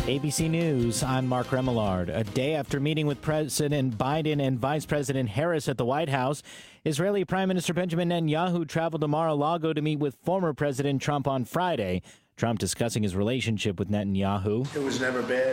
ABC News, I'm Mark Remillard. A day after meeting with President Biden and Vice President Harris at the White House, Israeli Prime Minister Benjamin Netanyahu traveled to Mar-a-Lago to meet with former President Trump on Friday. Trump discussing his relationship with Netanyahu. It was never bad.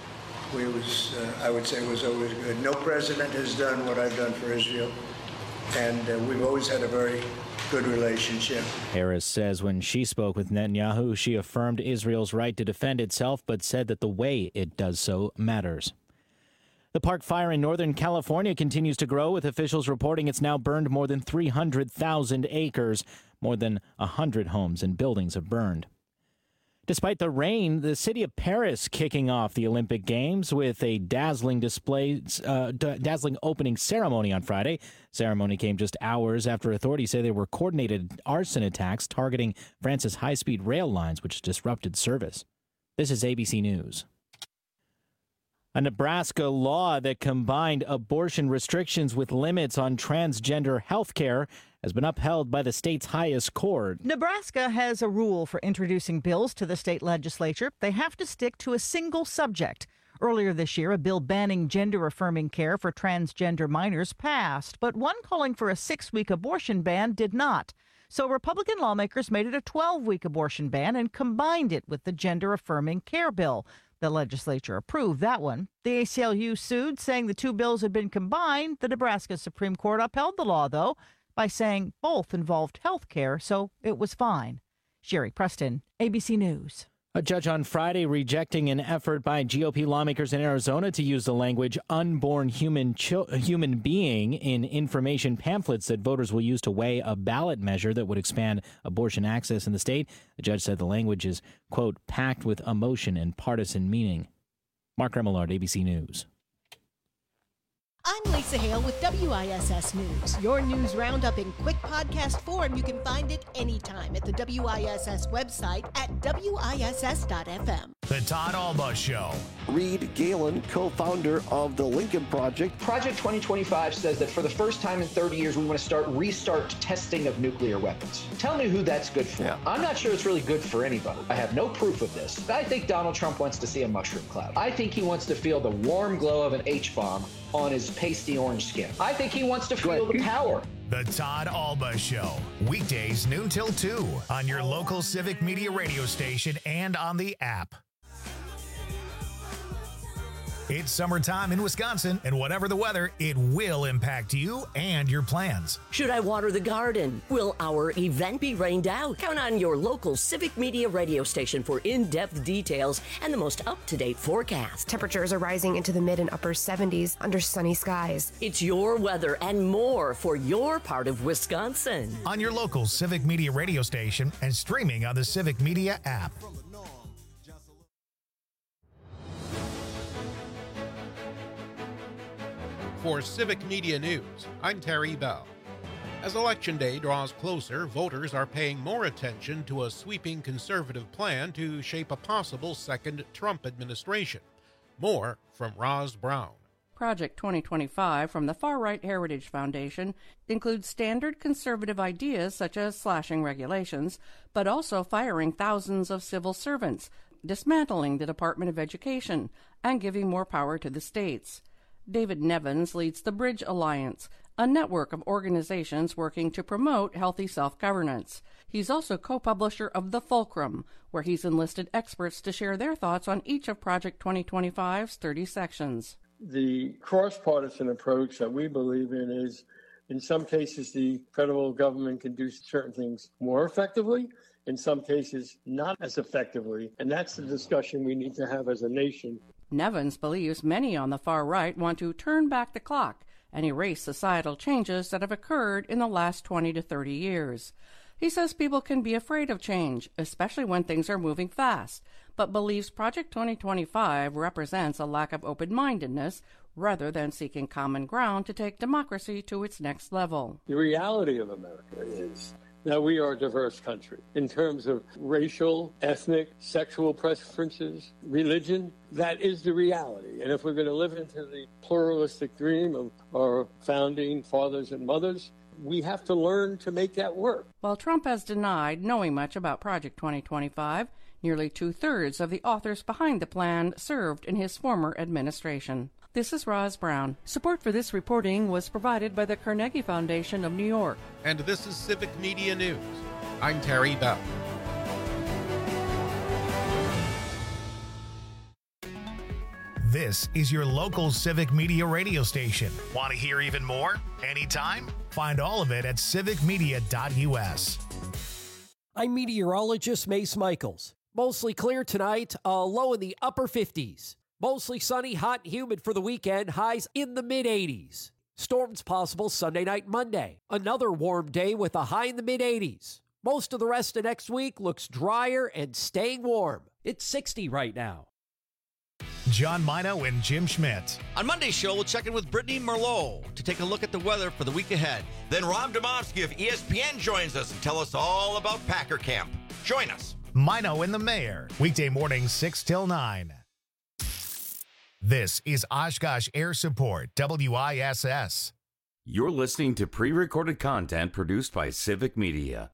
I would say it was always good. No president has done what I've done for Israel, and we've always had a very good relationship. Harris says when she spoke with Netanyahu, she affirmed Israel's right to defend itself, but said that the way it does so matters. The park fire in Northern California continues to grow, with officials reporting it's now burned more than 300,000 acres. More than 100 homes and buildings have burned. Despite the rain, the city of Paris kicking off the Olympic Games with a dazzling opening ceremony on Friday. Ceremony came just hours after authorities say there were coordinated arson attacks targeting France's high-speed rail lines, which disrupted service. This is ABC News. A Nebraska law that combined abortion restrictions with limits on transgender health care has been upheld by the state's highest court. Nebraska has a rule for introducing bills to the state legislature. They have to stick to a single subject. Earlier this year, a bill banning gender-affirming care for transgender minors passed, but one calling for a 6-week abortion ban did not. So Republican lawmakers made it a 12-week abortion ban and combined it with the gender-affirming care bill. The legislature approved that one. The ACLU sued, saying the two bills had been combined. The Nebraska Supreme Court upheld the law, though, by saying both involved health care, so it was fine. Sherry Preston, ABC News. A judge on Friday rejecting an effort by GOP lawmakers in Arizona to use the language unborn human being in information pamphlets that voters will use to weigh a ballot measure that would expand abortion access in the state. The judge said the language is, quote, packed with emotion and partisan meaning. Mark Remillard, ABC News. I'm Lisa Hale with WISS News. Your news roundup in quick podcast form. You can find it anytime at the WISS website at WISS.FM. The Todd Alba Show. Reed Galen, co-founder of the Lincoln Project. Project 2025 says that for the first time in 30 years, we want to restart testing of nuclear weapons. Tell me who that's good for. Yeah. I'm not sure it's really good for anybody. I have no proof of this. I think Donald Trump wants to see a mushroom cloud. I think he wants to feel the warm glow of an H-bomb on his pasty orange skin. I think he wants to feel the power. The Todd Alba Show. Weekdays noon till 2 on your local Civic Media radio station and on the app. It's summertime in Wisconsin, and whatever the weather, it will impact you and your plans. Should I water the garden? Will our event be rained out? Count on your local Civic Media radio station for in-depth details and the most up-to-date forecast. Temperatures are rising into the mid and upper 70s under sunny skies. It's your weather and more for your part of Wisconsin. On your local Civic Media radio station and streaming on the Civic Media app. For Civic Media News, I'm Terry Bell. As Election Day draws closer, voters are paying more attention to a sweeping conservative plan to shape a possible second Trump administration. More from Roz Brown. Project 2025 from the Far-Right Heritage Foundation includes standard conservative ideas such as slashing regulations, but also firing thousands of civil servants, dismantling the Department of Education, and giving more power to the states. David Nevins leads the Bridge Alliance, a network of organizations working to promote healthy self-governance. He's also co-publisher of The Fulcrum, where he's enlisted experts to share their thoughts on each of Project 2025's 30 sections. The cross-partisan approach that we believe in is, in some cases, the federal government can do certain things more effectively, in some cases not as effectively, and that's the discussion we need to have as a nation. Nevins believes many on the far right want to turn back the clock and erase societal changes that have occurred in the last 20 to 30 years. He says people can be afraid of change, especially when things are moving fast, but believes Project 2025 represents a lack of open-mindedness rather than seeking common ground to take democracy to its next level. The reality of America is that we are a diverse country in terms of racial, ethnic, sexual preferences, religion. That is the reality. And if we're going to live into the pluralistic dream of our founding fathers and mothers, we have to learn to make that work. While Trump has denied knowing much about Project 2025, Nearly 2/3 of the authors behind the plan served in his former administration. This is Roz Brown. Support for this reporting was provided by the Carnegie Foundation of New York. And this is Civic Media News. I'm Terry Bell. This is your local Civic Media radio station. Want to hear even more? Anytime? Find all of it at civicmedia.us. I'm meteorologist Mace Michaels. Mostly clear tonight, a low in the upper 50s. Mostly sunny, hot and humid for the weekend, highs in the mid-80s. Storms possible Sunday night, Monday. Another warm day with a high in the mid-80s. Most of the rest of next week looks drier and staying warm. It's 60 right now. John Mino and Jim Schmidt. On Monday's show, we'll check in with Brittany Merlot to take a look at the weather for the week ahead. Then Rob Domofsky of ESPN joins us and tell us all about Packer Camp. Join us. Mino and the Mayor. Weekday mornings 6 till 9. This is Oshkosh Air Support, WISS. You're listening to pre-recorded content produced by Civic Media.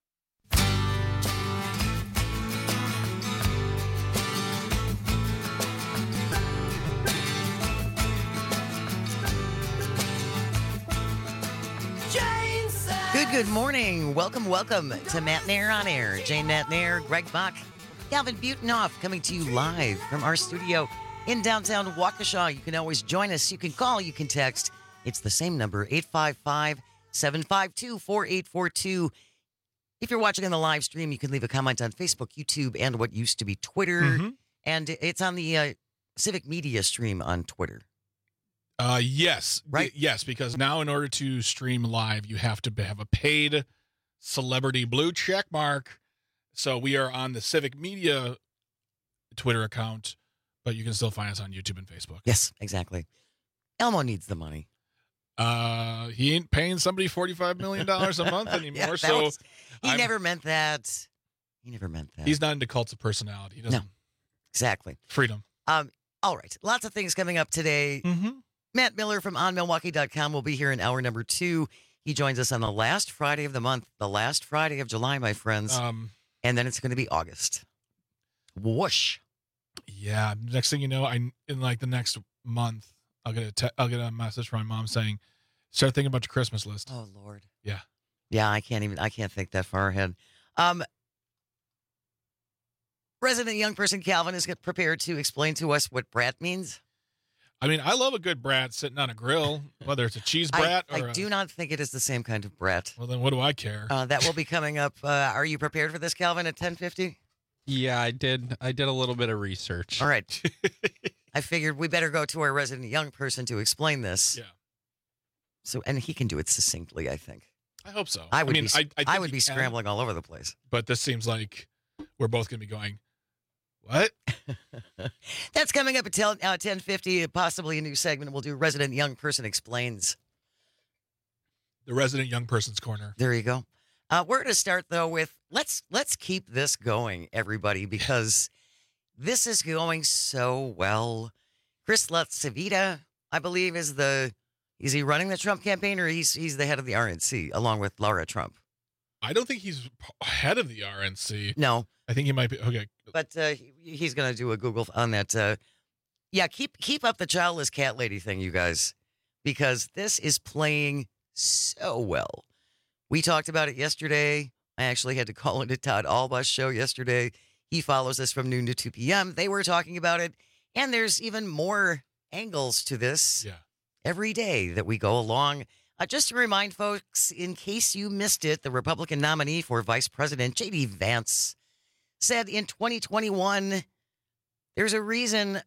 Good morning. Welcome to Matt Nair on Air. Jane Matt Nair, Greg Bach, Calvin Butenhoff coming to you live from our studio in downtown Waukesha. You can always join us. You can call, you can text. It's the same number, 855-752-4842. If you're watching on the live stream, you can leave a comment on Facebook, YouTube, and what used to be Twitter. Mm-hmm. And it's on the Civic Media stream on Twitter. Yes. Right? Yes, because now in order to stream live, you have to have a paid celebrity blue check mark. So we are on the Civic Media Twitter account, but you can still find us on YouTube and Facebook. Yes, exactly. Elmo needs the money. He ain't paying somebody $45 million a month anymore. He never meant that. He never meant that. He's not into cults of personality. He doesn't. No, exactly. Freedom. All right. Lots of things coming up today. Mm-hmm. Matt Miller from OnMilwaukee.com will be here in hour number 2. He joins us on the last Friday of the month, the last Friday of July, my friends. And then it's going to be August. Whoosh. Yeah. Next thing you know, in like the next month, I'll get a message from my mom saying, start thinking about your Christmas list. Oh, Lord. Yeah. Yeah, I can't think that far ahead. Resident young person Calvin is prepared to explain to us what brat means. I mean, I love a good brat sitting on a grill, whether it's a cheese brat or I do not think it is the same kind of brat. Well, then what do I care? That will be coming up. Are you prepared for this, Calvin, at 10:50? Yeah, I did a little bit of research. All right. I figured we better go to our resident young person to explain this. Yeah. So, and he can do it succinctly, I think. I hope so. I would be scrambling all over the place. But this seems like we're both going to be going, what? That's coming up at 10:50, possibly a new segment. We'll do Resident Young Person Explains. The Resident Young Person's Corner. There you go. We're going to start, though, with let's keep this going, everybody, because this is going so well. Chris LaCivita, I believe, is he running the Trump campaign, or he's the head of the RNC, along with Laura Trump? I don't think he's head of the RNC. No. I think he might be. Okay. But he's going to do a Google on that. Yeah, keep up the childless cat lady thing, you guys, because this is playing so well. We talked about it yesterday. I actually had to call into Todd Alba's show yesterday. He follows us from noon to 2 p.m. They were talking about it, and there's even more angles to this every day that we go along. Just to remind folks, in case you missed it, the Republican nominee for Vice President, J.D. Vance, said in 2021, there's a reason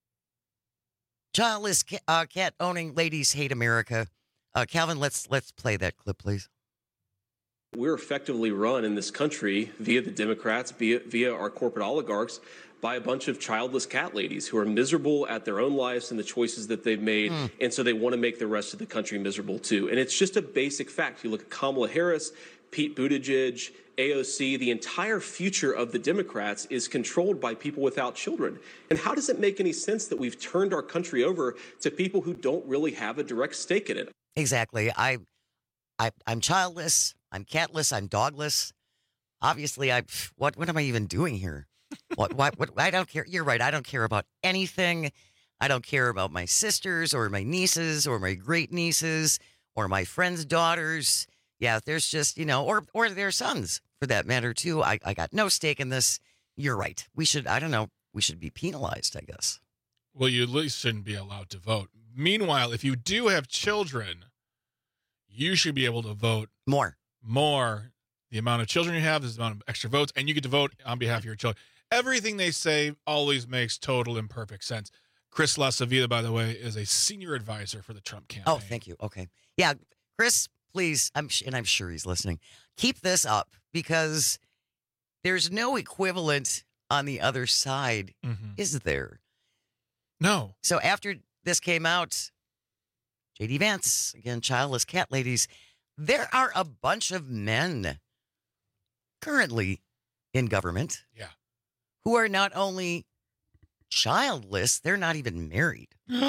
childless cat-owning ladies hate America. Calvin, let's play that clip, please. We're effectively run in this country via the Democrats, via our corporate oligarchs, by a bunch of childless cat ladies who are miserable at their own lives and the choices that they've made. And so they want to make the rest of the country miserable, too. And it's just a basic fact. You look at Kamala Harris, Pete Buttigieg, AOC, the entire future of the Democrats is controlled by people without children. And how does it make any sense that we've turned our country over to people who don't really have a direct stake in it? Exactly. I'm childless. I'm catless. I'm dogless. Obviously, what am I even doing here? What? I don't care. You're right. I don't care about anything. I don't care about my sisters or my nieces or my great nieces or my friends' daughters. Yeah, there's just, or their sons for that matter, too. I got no stake in this. You're right. We should be penalized, I guess. Well, you at least shouldn't be allowed to vote. Meanwhile, if you do have children, you should be able to vote more. The amount of children you have is the amount of extra votes, and you get to vote on behalf of your children. Everything they say always makes total and perfect sense. Chris LaSavita, by the way, is a senior advisor for the Trump campaign. Oh, thank you. Okay. Yeah, Chris, please, I'm sure he's listening. Keep this up because there's no equivalent on the other side, is there? No. So after this came out, J.D. Vance, again, childless cat ladies, there are a bunch of men currently in government who are not only childless, they're not even married.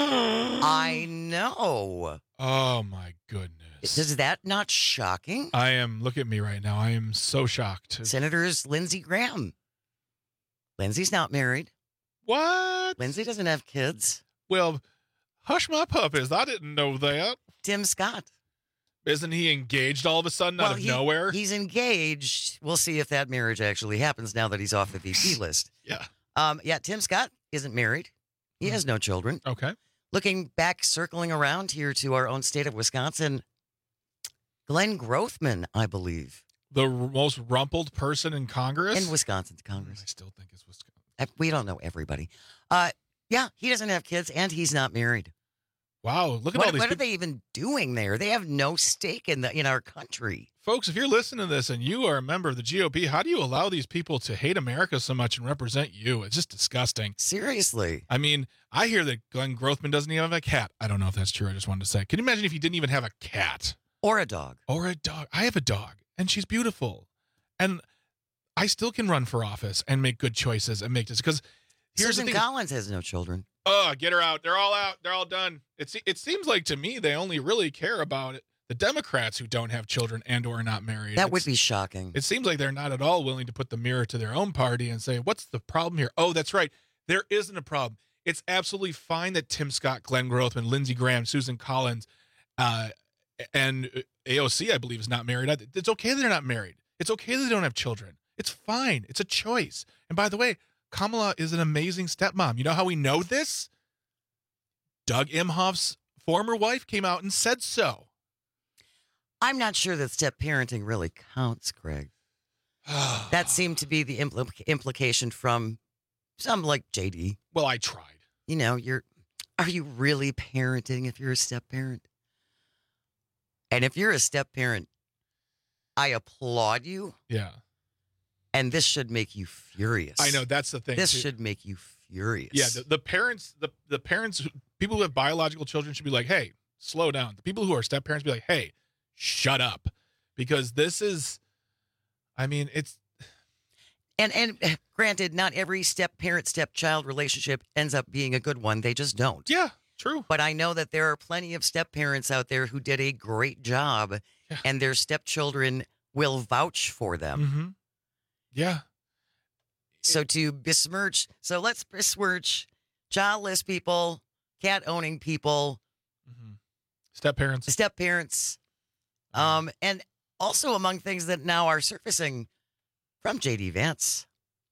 I know. Oh, my goodness. Is that not shocking? I am. Look at me right now. I am so shocked. Senators Lindsey Graham. Lindsey's not married. What? Lindsey doesn't have kids. Well, hush my puppies. I didn't know that. Tim Scott. Isn't he engaged all of a sudden out of nowhere? He's engaged. We'll see if that marriage actually happens now that he's off the VP list. Yeah. Tim Scott isn't married. He has no children. Okay. Looking back, circling around here to our own state of Wisconsin, Glenn Grothman, I believe. The most rumpled person in Congress? In Wisconsin's Congress. I still think it's Wisconsin. We don't know everybody. Yeah, he doesn't have kids, and he's not married. Wow, look at all these What are they even doing there? They have no stake in our country. Folks, if you're listening to this and you are a member of the GOP, how do you allow these people to hate America so much and represent you? It's just disgusting. Seriously. I mean, I hear that Glenn Grothman doesn't even have a cat. I don't know if that's true. I just wanted to say. Can you imagine if he didn't even have a cat? Or a dog. I have a dog, and she's beautiful. And I still can run for office and make good choices and make this. Because here's Susan the thing. Collins has no children. Oh, get her out. They're all out. They're all done. It seems like to me they only really care about the Democrats who don't have children and or are not married. That would be shocking. It seems like they're not at all willing to put the mirror to their own party and say, what's the problem here? Oh, that's right. There isn't a problem. It's absolutely fine that Tim Scott, Glenn Grothman, Lindsey Graham, Susan Collins, and AOC, I believe, is not married. It's okay that they're not married. It's okay that they don't have children. It's fine. It's a choice. And by the way, Kamala is an amazing stepmom. You know how we know this? Doug Emhoff's former wife came out and said so. I'm not sure that step parenting really counts, Greg. That seemed to be the implication from some like JD. Well, I tried. Are you really parenting if you're a step parent? And if you're a step parent, I applaud you. Yeah. And this should make you furious. I know, that's the thing. This should make you furious. Yeah, the parents, the parents, people who have biological children should be like, hey, slow down. The people who are step parents be like, hey, shut up. Because this is, I mean, it's. And granted, not every step parent, step child relationship ends up being a good one. They just don't. Yeah, true. But I know that there are plenty of step parents out there who did a great job and their stepchildren will vouch for them. Mm-hmm. Yeah. So let's besmirch childless people, cat owning people, step parents, and also among things that now are surfacing from J.D. Vance.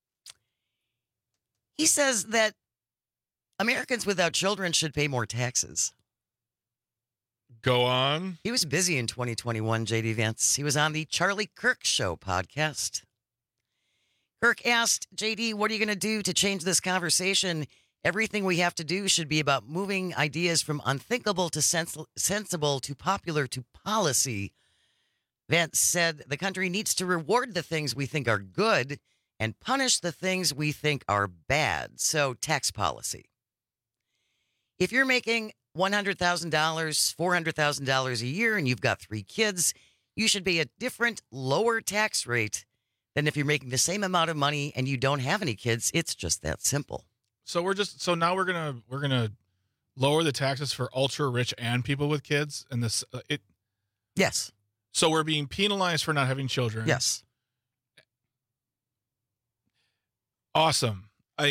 He says that Americans without children should pay more taxes. Go on. He was busy in 2021, J.D. Vance. He was on the Charlie Kirk Show podcast. Kirk asked, JD, what are you going to do to change this conversation? Everything we have to do should be about moving ideas from unthinkable to sensible to popular to policy. Vance said the country needs to reward the things we think are good and punish the things we think are bad. So tax policy. If you're making $100,000, $400,000 a year and you've got 3 kids, you should pay a different, lower tax rate than if you're making the same amount of money and you don't have any kids. It's just that simple. So now we're gonna lower the taxes for ultra rich and people with kids, and this Yes. So we're being penalized for not having children. Yes. Awesome.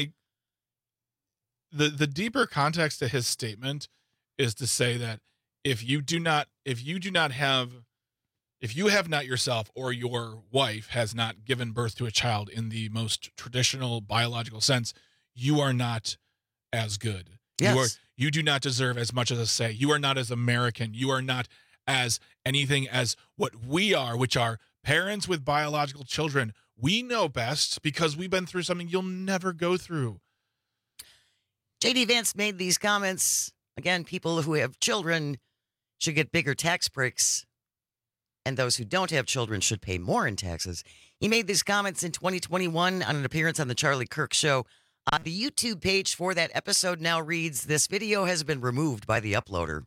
The deeper context to his statement is to say that if you have not yourself, or your wife has not given birth to a child in the most traditional biological sense, you are not as good. Yes. You do not deserve as much as a say. You are not as American. You are not as anything as what we are, which are parents with biological children. We know best because we've been through something you'll never go through. J.D. Vance made these comments. Again, people who have children should get bigger tax breaks, and those who don't have children should pay more in taxes. He made these comments in 2021 on an appearance on the Charlie Kirk Show. The YouTube page for that episode now reads, "This video has been removed by the uploader."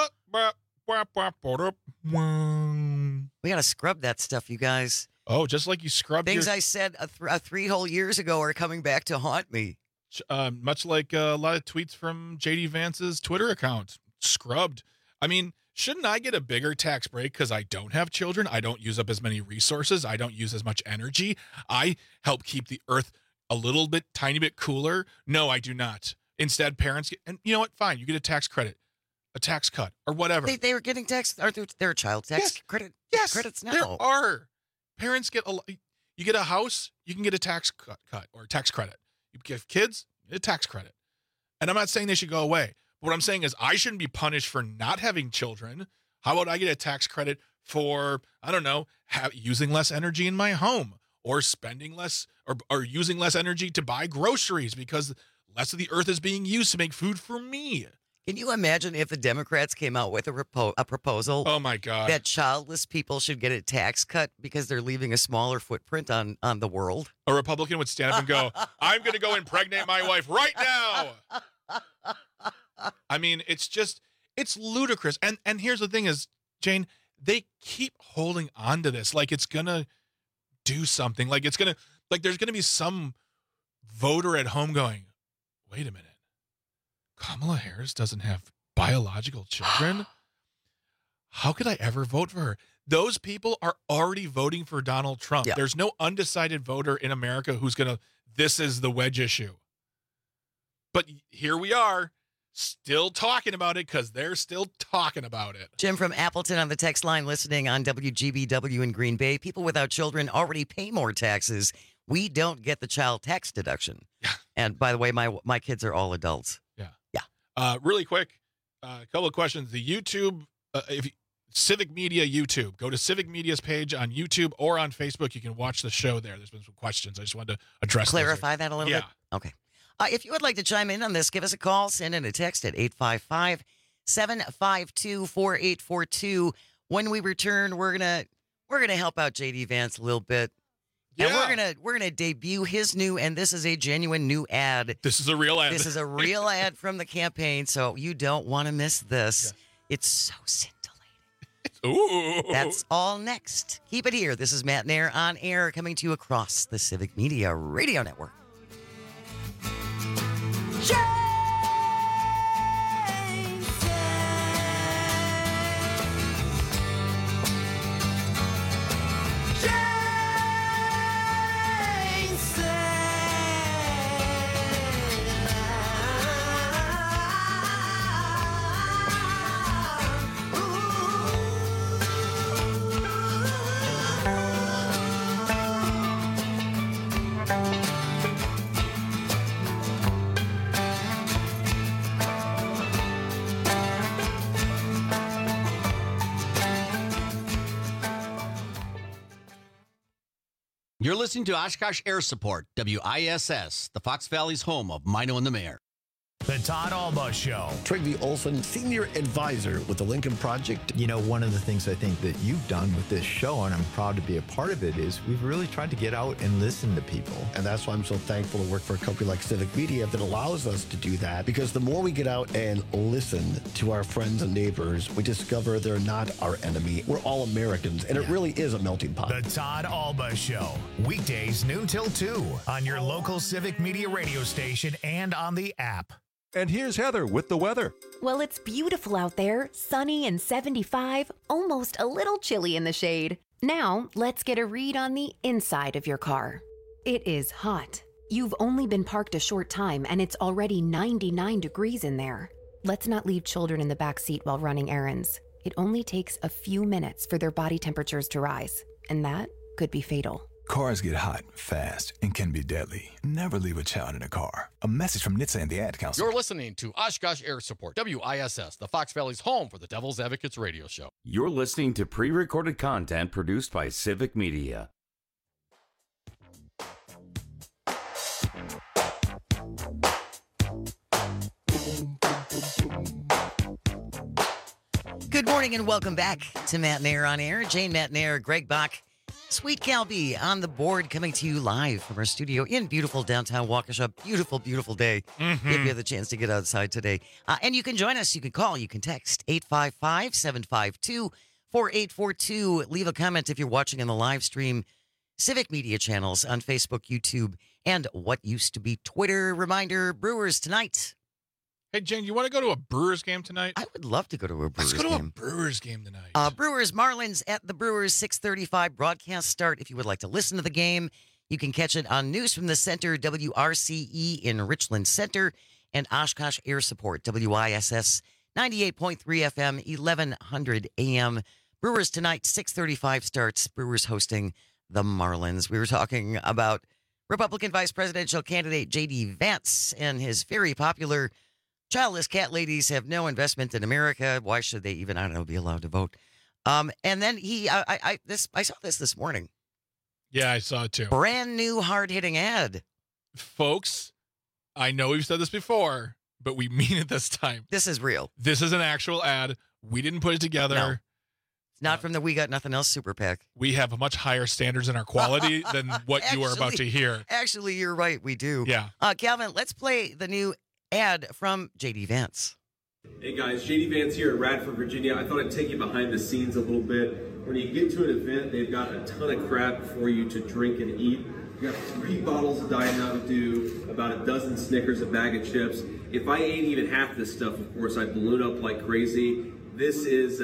We got to scrub that stuff, you guys. Oh, just like you scrubbed things I said a 3 whole years ago are coming back to haunt me. Much like a lot of tweets from J.D. Vance's Twitter account. Scrubbed. I mean, shouldn't I get a bigger tax break because I don't have children? I don't use up as many resources. I don't use as much energy. I help keep the earth a little bit, tiny bit cooler. No, I do not. Instead, parents get, and you know what? Fine. You get a tax credit, a tax cut, or whatever. They were getting tax, or they're child tax credit. Yes, credits now. There are. Parents get you get a house, you can get a tax cut or a tax credit. You give kids a tax credit. And I'm not saying they should go away. But what I'm saying is I shouldn't be punished for not having children. How about I get a tax credit for, I don't know, using less energy in my home, or spending less or using less energy to buy groceries because less of the earth is being used to make food for me. Can you imagine if the Democrats came out with a proposal? Oh, my God. That childless people should get a tax cut because they're leaving a smaller footprint on the world? A Republican would stand up and go, I'm going to go impregnate my wife right now. I mean, it's ludicrous. And here's the thing is, Jane, they keep holding on to this like it's going to do something. Like there's going to be some voter at home going, wait a minute. Kamala Harris doesn't have biological children? How could I ever vote for her? Those people are already voting for Donald Trump. Yeah. There's no undecided voter in America who's this is the wedge issue. But here we are, still talking about it because they're still talking about it. Jim from Appleton on the text line listening on WGBW in Green Bay. People without children already pay more taxes. We don't get the child tax deduction. Yeah. And by the way, my kids are all adults. Really quick, a couple of questions. The YouTube, Civic Media YouTube. Go to Civic Media's page on YouTube or on Facebook. You can watch the show there. There's been some questions. I just wanted to address clarify that a little bit. Okay. If you would like to chime in on this, give us a call. Send in a text at 855-752-4842. When we return, we're gonna help out J.D. Vance a little bit. Yeah. And we're gonna debut his new, and this is a genuine new ad. This is a real ad. This is a real ad from the campaign, so you don't want to miss this. Yeah. It's so scintillating. Ooh. That's all next. Keep it here. This is Matt Nair on air, coming to you across the Civic Media Radio Network. You're listening to Oshkosh Air Support, WISS, the Fox Valley's home of Mino and the Mayor. The Todd Alba Show. Trygve Olson, Senior Advisor with the Lincoln Project. You know, one of the things I think that you've done with this show, and I'm proud to be a part of it, is we've really tried to get out and listen to people. And that's why I'm so thankful to work for a company like Civic Media that allows us to do that. Because the more we get out and listen to our friends and neighbors, we discover they're not our enemy. We're all Americans, and it really is a melting pot. The Todd Alba Show. Weekdays noon till 2 on your local Civic Media radio station and on the app. And here's Heather with the weather. Well, it's beautiful out there, sunny and 75, almost a little chilly in the shade. Now, let's get a read on the inside of your car. It is hot. You've only been parked a short time and it's already 99 degrees in there. Let's not leave children in the back seat while running errands. It only takes a few minutes for their body temperatures to rise, and that could be fatal. Cars get hot, fast, and can be deadly. Never leave a child in a car. A message from NHTSA and the Ad Council. You're listening to Oshkosh Air Support, WISS, the Fox Valley's home for the Devil's Advocates radio show. You're listening to pre-recorded content produced by Civic Media. Good morning and welcome back to Matt Nair on Air. Jane Matt Nair, Greg Bach, Sweet Calby on the board, coming to you live from our studio in beautiful downtown Waukesha. Beautiful, beautiful day. If you have the chance to get outside today. And you can join us. You can call. You can text 855-752-4842. Leave a comment if you're watching in the live stream. Civic Media channels on Facebook, YouTube, and what used to be Twitter. Reminder, Brewers tonight. Hey, Jane, you want to go to a Brewers game tonight? I would love to go to a Brewers game. Let's go to a Brewers game tonight. Brewers Marlins at the Brewers 6:35 broadcast start. If you would like to listen to the game, you can catch it on News from the Center, WRCE in Richland Center, and Oshkosh Air Support, WISS 98.3 FM, 1100 AM. Brewers tonight, 6:35 starts. Brewers hosting the Marlins. We were talking about Republican Vice Presidential candidate J.D. Vance and his very popular childless cat ladies have no investment in America. Why should they even, I don't know, be allowed to vote? And then I saw this morning. Yeah, I saw it too. Brand new hard-hitting ad. Folks, I know we've said this before, but we mean it this time. This is real. This is an actual ad. We didn't put it together. No. It's not from the We Got Nothing Else super PAC. We have much higher standards in our quality than what you are about to hear. Actually, you're right. We do. Yeah. Calvin, let's play the new ad from J.D. Vance. Hey guys, J.D. Vance here in Radford, Virginia. I thought I'd take you behind the scenes a little bit. When you get to an event, they've got a ton of crap for you to drink and eat. You got 3 bottles of Diet Mountain Dew, about a dozen Snickers, a bag of chips. If I ate even half this stuff, of course, I'd balloon up like crazy. This is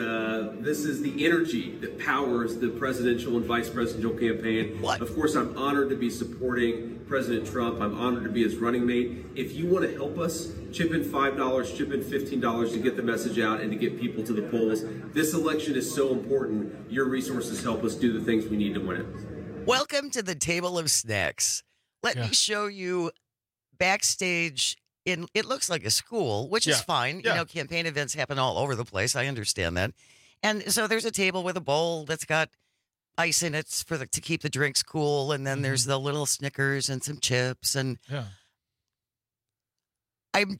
the energy that powers the presidential and vice presidential campaign. What? Of course, I'm honored to be supporting President Trump. I'm honored to be his running mate. If you want to help us, chip in $5, chip in $15 to get the message out and to get people to the polls. This election is so important. Your resources help us do the things we need to win it. Welcome to the table of snacks. Let me show you backstage. It looks like a school, which is fine. You know, campaign events happen all over the place. I understand that. And so there's a table with a bowl that's got ice in it to keep the drinks cool. And then there's the little Snickers and some chips. And and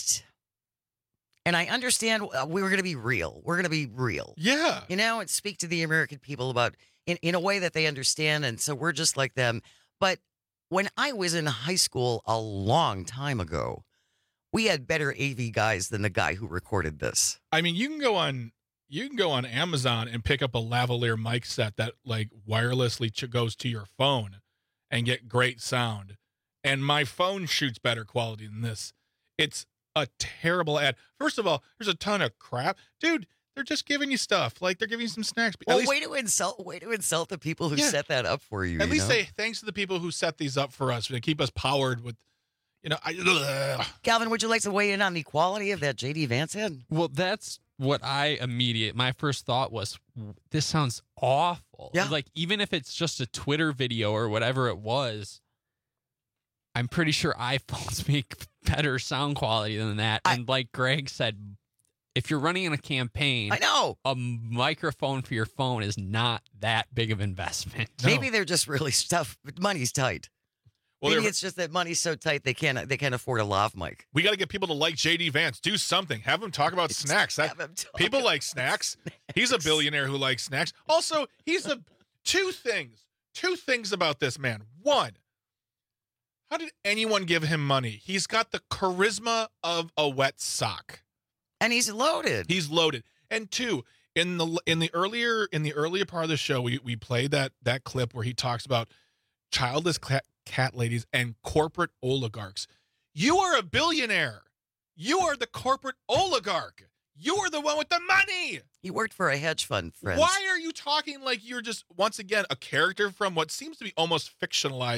I understand we were going to be real. We're going to be real. Yeah. You know, and speak to the American people about in a way that they understand. And so we're just like them. But when I was in high school a long time ago, we had better AV guys than the guy who recorded this. I mean, you can go on Amazon and pick up a lavalier mic set that like wirelessly goes to your phone and get great sound. And my phone shoots better quality than this. It's a terrible ad. First of all, there's a ton of crap. Dude, they're just giving you stuff. Like they're giving you some snacks. Well, way to insult the people who set that up for you. At least say thanks to the people who set these up for us to keep us powered with, Calvin, would you like to weigh in on the quality of that J.D. Vance ad? Well, that's what my first thought was, this sounds awful. Yeah. Like, even if it's just a Twitter video or whatever it was, I'm pretty sure iPhones make better sound quality than that. And like Greg said, if you're running in a campaign, I know a microphone for your phone is not that big of investment. No. Maybe they're just really money's tight. Well, maybe it's just that money's so tight they can't afford a lav mic. We got to get people to like J.D. Vance. Do something. Have them talk about snacks. People like snacks. He's a billionaire who likes snacks. Also, two things about this man. One, how did anyone give him money? He's got the charisma of a wet sock. And he's loaded. He's loaded. And two, in the earlier part of the show, we played that clip where he talks about childless cat ladies and corporate oligarchs. You are a billionaire. You are the corporate oligarch. You are the one with the money. He worked for a hedge fund, friends. Why are you talking like you're just, once again, a character from what seems to be almost fictionalized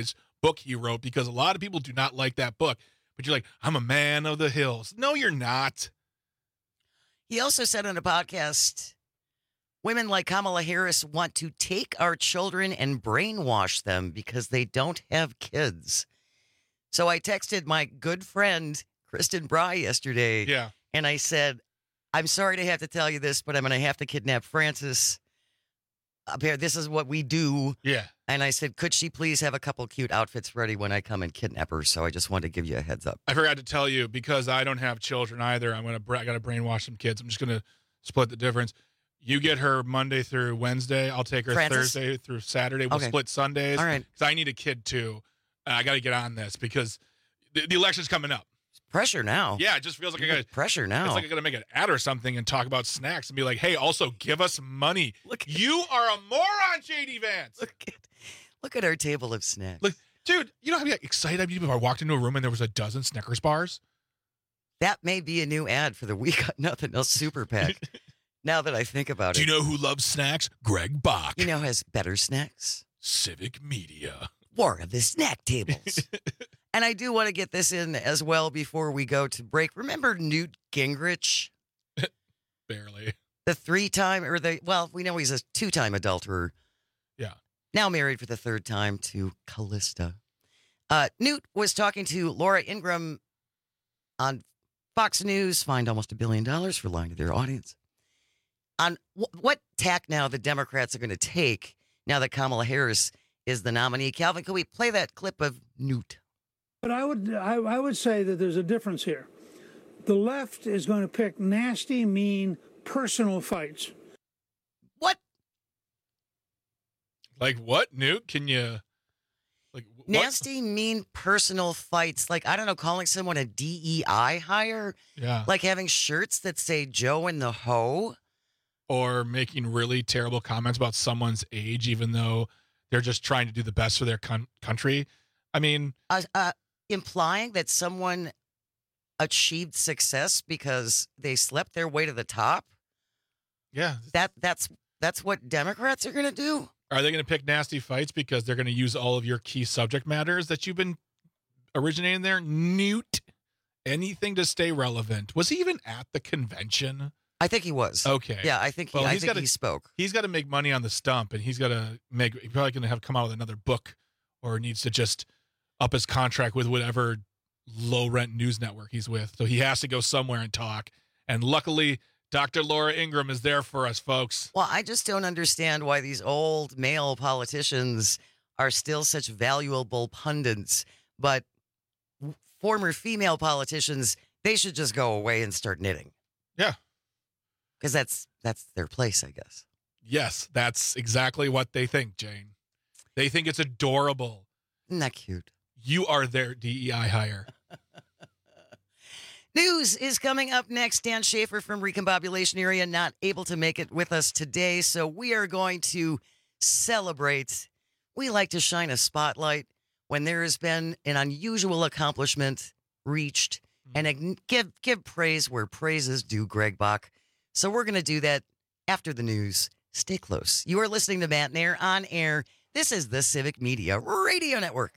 book he wrote, because a lot of people do not like that book. But you're like, I'm a man of the hills. No, you're not. He also said on a podcast, women like Kamala Harris want to take our children and brainwash them because they don't have kids. So I texted my good friend, Kristen Bry, yesterday. Yeah. And I said, I'm sorry to have to tell you this, but I'm going to have to kidnap Francis. Up here, this is what we do. Yeah. And I said, could she please have a couple cute outfits ready when I come and kidnap her? So I just wanted to give you a heads up. I forgot to tell you, because I don't have children either. I got to brainwash some kids. I'm just going to split the difference. You get her Monday through Wednesday. I'll take her Francis? Thursday through Saturday. We'll Okay. split Sundays. All right. Because I need a kid too. I got to get on this because the election's coming up. Pressure now. Yeah, it just feels like I got to pressure now. It's like I got to make an ad or something and talk about snacks and be like, hey, also give us money. You are a moron, JD Vance. Look at our table of snacks. Look, dude, you know how excited I'd be if I walked into a room and there was a dozen Snickers bars? That may be a new ad for the We Got Nothing Else Super PAC. Now that I think about Do it. you know who loves snacks? Greg Bach. You know who has better snacks? Civic Media. War of the Snack Tables. And I do want to get this in as well before we go to break. Remember Newt Gingrich? Barely. The 3-time, we know he's a 2-time adulterer. Yeah. Now married for the 3rd time to Callista. Newt was talking to Laura Ingraham on Fox News, fined almost $1 billion for lying to their audience. On what tack now the Democrats are going to take now that Kamala Harris is the nominee. Calvin, can we play that clip of Newt? But I would say that there's a difference here. The left is going to pick nasty, mean, personal fights. What? Like what, Newt? Can you... Nasty, mean, personal fights. Like, I don't know, calling someone a DEI hire? Yeah. Like having shirts that say Joe and the Hoe? Or making really terrible comments about someone's age, even though they're just trying to do the best for their country. I mean... implying that someone achieved success because they slept their way to the top? Yeah. That's what Democrats are going to do? Are they going to pick nasty fights because they're going to use all of your key subject matters that you've been originating there? Newt, anything to stay relevant. Was he even at the convention? I think he was. Okay. Yeah, I think he spoke. He's got to make money on the stump, and he's probably going to have come out with another book, or needs to just up his contract with whatever low-rent news network he's with. So he has to go somewhere and talk. And luckily, Dr. Laura Ingraham is there for us, folks. Well, I just don't understand why these old male politicians are still such valuable pundits. But former female politicians, they should just go away and start knitting. Yeah. Because that's their place, I guess. Yes, that's exactly what they think, Jane. They think it's adorable. Isn't that cute? You are their DEI hire. News is coming up next. Dan Schaefer from Recombobulation Area not able to make it with us today, so we are going to celebrate. We like to shine a spotlight when there has been an unusual accomplishment reached, and give praise where praise is due, Greg Bach. So we're going to do that after the news. Stay close. You are listening to Matt Nair on air. This is the Civic Media Radio Network.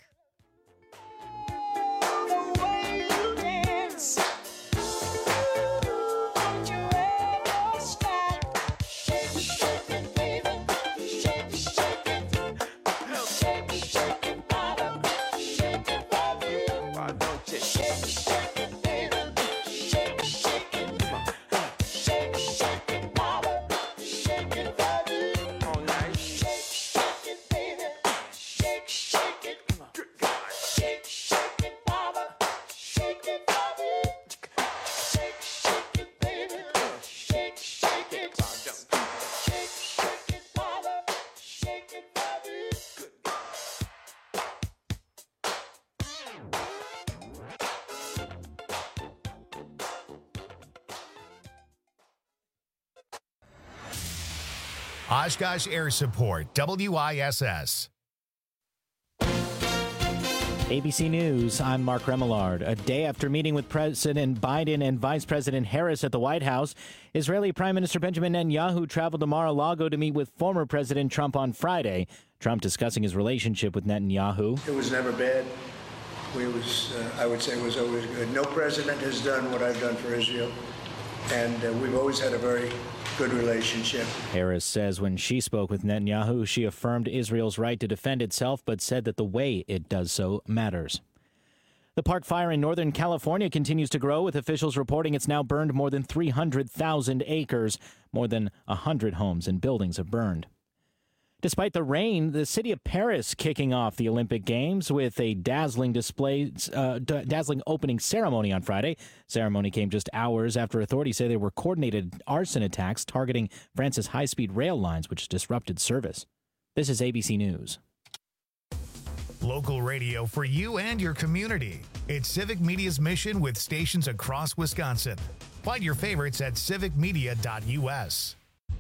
Oshkosh Air Support, WISS. ABC News, I'm Mark Remillard. A day after meeting with President Biden and Vice President Harris at the White House, Israeli Prime Minister Benjamin Netanyahu traveled to Mar-a-Lago to meet with former President Trump on Friday. Trump discussing his relationship with Netanyahu. It was never bad. I would say it was always good. No president has done what I've done for Israel, and we've always had a very good relationship. Harris says when she spoke with Netanyahu, she affirmed Israel's right to defend itself, but said that the way it does so matters. The park fire in Northern California continues to grow, with officials reporting it's now burned more than 300,000 acres. More than 100 homes and buildings have burned. Despite the rain, the city of Paris kicking off the Olympic Games with a dazzling opening ceremony on Friday. Ceremony came just hours after authorities say there were coordinated arson attacks targeting France's high-speed rail lines, which disrupted service. This is ABC News. Local radio for you and your community. It's Civic Media's mission with stations across Wisconsin. Find your favorites at civicmedia.us.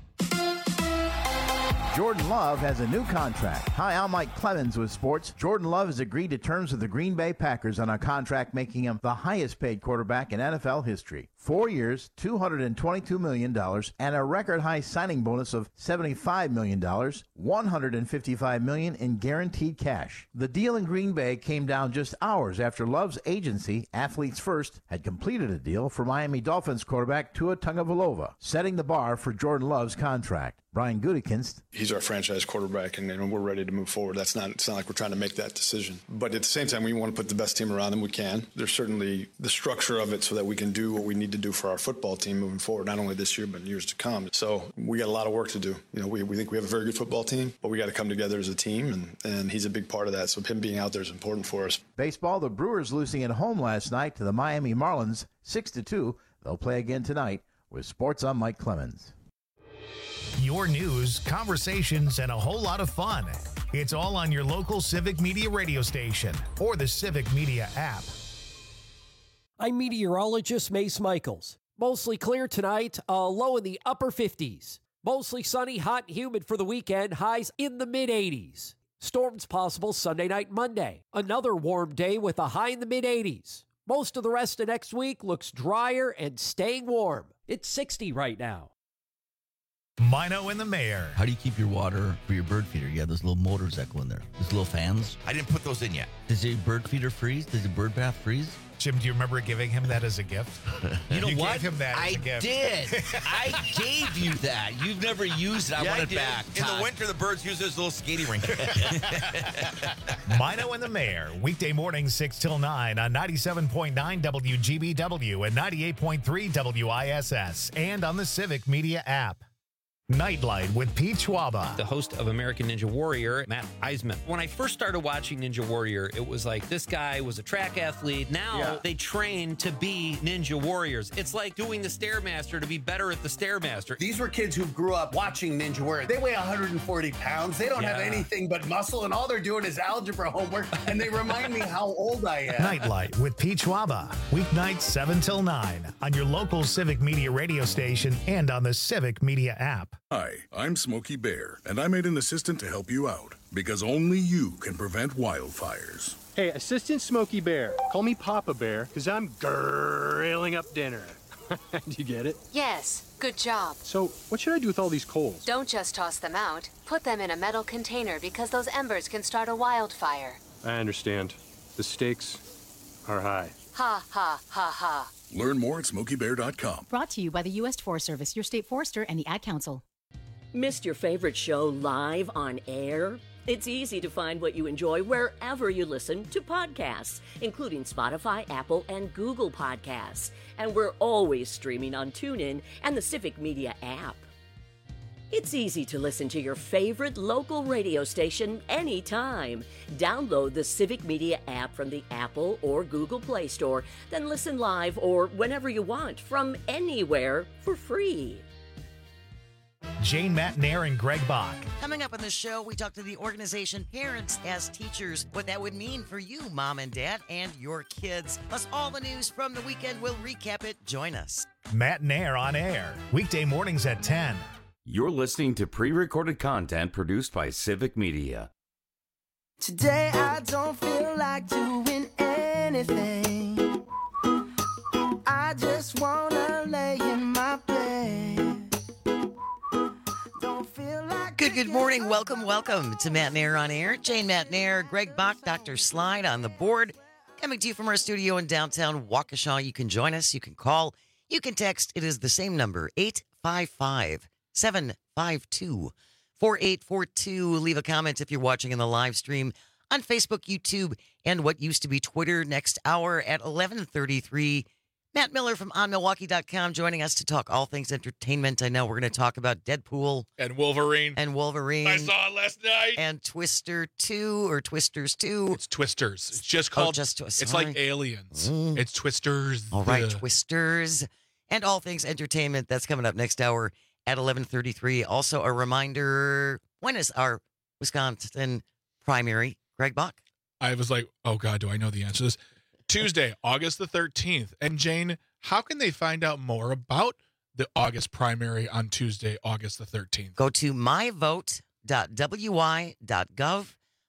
Jordan Love has a new contract. Hi, I'm Mike Clemens with sports. Jordan Love has agreed to terms with the Green Bay Packers on a contract making him the highest paid quarterback in NFL history. 4 years, $222 million, and a record high signing bonus of $75 million, $155 million in guaranteed cash. The deal in Green Bay came down just hours after Love's agency, Athletes First, had completed a deal for Miami Dolphins quarterback Tua Tagovailoa, setting the bar for Jordan Love's contract. Brian Gutekunst. He's our franchise quarterback, and we're ready to move forward. It's not like we're trying to make that decision. But at the same time, we want to put the best team around him we can. There's certainly the structure of it so that we can do what we need to do for our football team moving forward, not only this year, but in years to come. So we got a lot of work to do. We think we have a very good football team, but we got to come together as a team, and he's a big part of that. So him being out there is important for us. Baseball, the Brewers losing at home last night to the Miami Marlins 6-2. They'll play again tonight. With sports, I'm Mike Clemens. Your news, conversations, and a whole lot of fun. It's all on your local Civic Media radio station or the Civic Media app. I'm meteorologist Mace Michaels. Mostly clear tonight, low in the upper 50s. Mostly sunny, hot, and humid for the weekend, highs in the mid-80s. Storms possible Sunday night, Monday. Another warm day with a high in the mid-80s. Most of the rest of next week looks drier and staying warm. It's 60 right now. Mino and the Mayor. How do you keep your water for your bird feeder? You have those little motors that go in there. Those little fans. I didn't put those in yet. Does your bird feeder freeze? Does your bird bath freeze? Jim, do you remember giving him that as a gift? You know what? Gave him that as a gift. Did. I gave you that. You've never used it. I want it back. In the winter, the birds use this little skating rink. Mino and the Mayor, weekday mornings 6 till 9 on 97.9 WGBW and 98.3 WISS, and on the Civic Media app. Nightlight with Pete Schwaba. The host of American Ninja Warrior, Matt Eisman. When I first started watching Ninja Warrior, it was like this guy was a track athlete. Now they train to be Ninja Warriors. It's like doing the Stairmaster to be better at the Stairmaster. These were kids who grew up watching Ninja Warrior. They weigh 140 pounds. They don't have anything but muscle, and all they're doing is algebra homework, and they remind me how old I am. Nightlight with Pete Schwaba. Weeknights 7 till 9 on your local Civic Media radio station and on the Civic Media app. Hi, I'm Smokey Bear, and I made an assistant to help you out, because only you can prevent wildfires. Hey, Assistant Smokey Bear, call me Papa Bear, because I'm grilling up dinner. Do you get it? Yes, good job. So, what should I do with all these coals? Don't just toss them out. Put them in a metal container, because those embers can start a wildfire. I understand. The stakes are high. Ha, ha, ha, ha. Learn more at SmokeyBear.com. Brought to you by the U.S. Forest Service, your state forester, and the Ad Council. Missed your favorite show live on air? It's easy to find what you enjoy wherever you listen to podcasts, including Spotify, Apple, and Google Podcasts. And we're always streaming on TuneIn and the Civic Media app. It's easy to listen to your favorite local radio station anytime. Download the Civic Media app from the Apple or Google Play Store, then listen live or whenever you want from anywhere for free. Jane Matnair and Greg Bach. Coming up on the show, we talk to the organization Parents as Teachers, what that would mean for you, Mom and Dad, and your kids. Plus all the news from the weekend. We'll recap it. Join us. Matnair on air, weekday mornings at 10. You're listening to pre-recorded content produced by Civic Media. Today I don't feel like doing anything. I just wanna lay in my bed. Don't feel like Good morning. Welcome to Matt and Air on Air. Jane, Matt and Air, Greg Bach, Dr. Slide on the board. Coming to you from our studio in downtown Waukesha. You can join us. You can call. You can text. It is the same number, 855-752-4842. Leave a comment if you're watching in the live stream on Facebook, YouTube, and what used to be Twitter. Next hour at 11:33. Matt Miller from OnMilwaukee.com joining us to talk all things entertainment. I know we're going to talk about Deadpool. And Wolverine. I saw it last night. And Twister 2 or Twisters 2. It's Twisters. It's just called. It's like Aliens. It's Twisters. All right, Twisters. And all things entertainment. That's coming up next hour at 11:33. Also, a reminder, when is our Wisconsin primary? Greg Bach? I was like, oh, God, do I know the answer to this? Tuesday, August the 13th. And Jane, how can they find out more about the August primary on Tuesday, August the 13th? Go to myvote.wi.gov,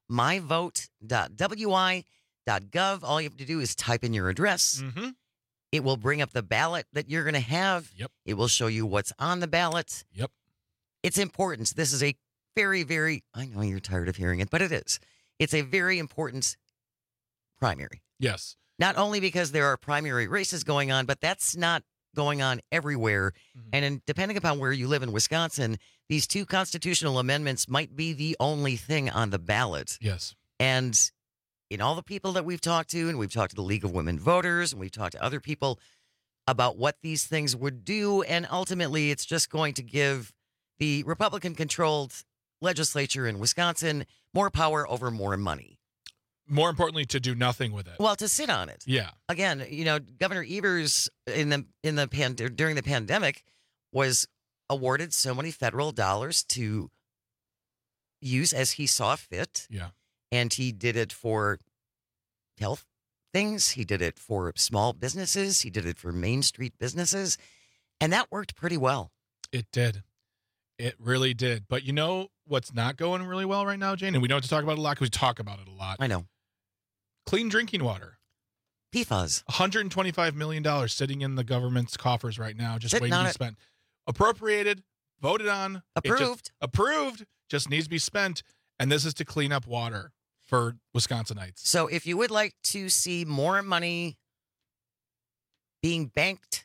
myvote.wi.gov. All you have to do is type in your address. Mm-hmm. It will bring up the ballot that you're going to have. Yep. It will show you what's on the ballot. Yep. It's important. This is a very, very, I know you're tired of hearing it, but it is. It's a very important primary. Yes. Not only because there are primary races going on, but that's not going on everywhere. And depending upon where you live in Wisconsin, these two constitutional amendments might be the only thing on the ballot. Yes. And in all the people that we've talked to, and we've talked to the League of Women Voters, and we've talked to other people about what these things would do, and ultimately it's just going to give the Republican-controlled legislature in Wisconsin more power over more money. More importantly, to do nothing with it. Well, to sit on it. Yeah. Again, Governor Evers during the pandemic was awarded so many federal dollars to use as he saw fit. Yeah. And he did it for health things. He did it for small businesses. He did it for Main Street businesses. And that worked pretty well. It did. It really did. But you know what's not going really well right now, Jane? And we don't have to talk about it a lot because we talk about it a lot. I know. Clean drinking water. PFAS. $125 million sitting in the government's coffers right now, just waiting to be spent. Appropriated, voted on. Approved. Just needs to be spent. And this is to clean up water for Wisconsinites. So if you would like to see more money being banked